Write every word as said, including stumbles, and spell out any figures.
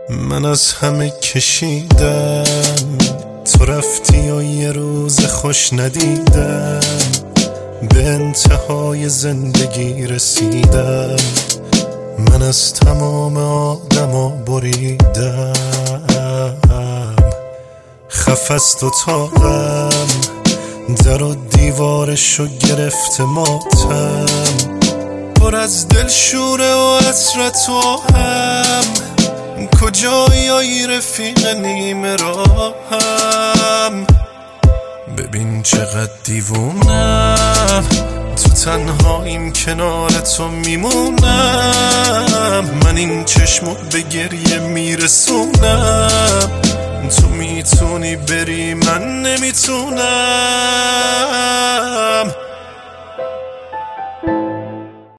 من از همه کشیدم، تو رفتی و یه روز خوش ندیدم. به انتهای زندگی رسیدم، من از تمام آدما بریدم. خف از تو تاقم، در و دیوارشو گرفته ماتم. پر از دلشوره و حسرت و هم، کجایی ای رفیق نیمه راهم. ببین چقدر دیوونم، تو تنهاییم کنار تو میمونم. من این چشمو به گریه میرسونم، تو میتونی بری من نمیتونم.